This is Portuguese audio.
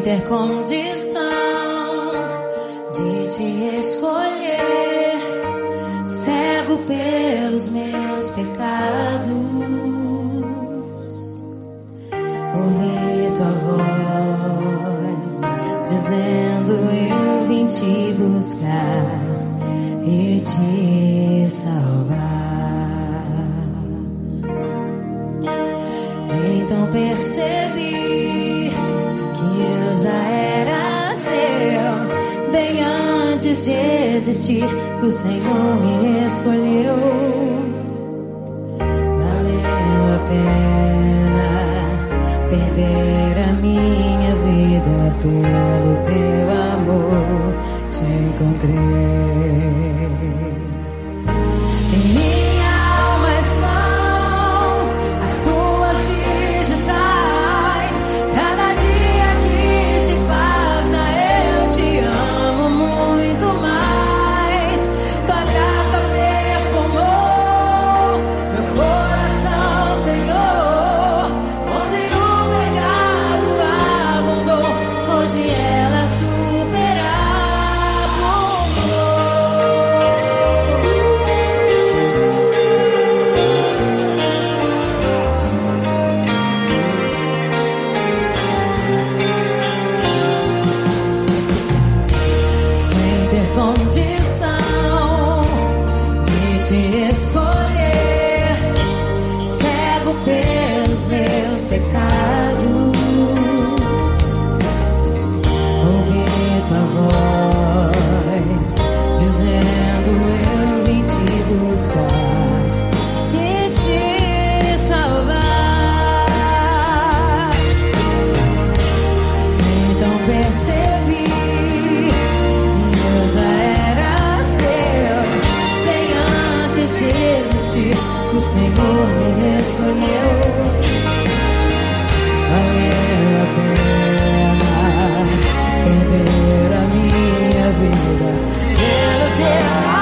ter condição de te escolher, cego pelos meus pecados. Ouvi tua voz dizendo: eu vim te buscar e te salvar. Então percebi que eu já era seu, bem antes de existir, que o Senhor me escolheu. Valeu a pena perder a minha vida pelo teu amor, te encontrei. Em minha alma estão as tuas digitais. Cada dia que se passa eu te amo muito mais. Tua graça perfumou meu coração, Senhor. Onde o pecado abundou, hoje ela condição de te escolher, cego pelos meus pecados. Ouvi tua voz dizendo: eu vim te buscar e te salvar. Então percebi o Senhor me escolheu. Valeu a pena perder a minha vida pelo teu amor.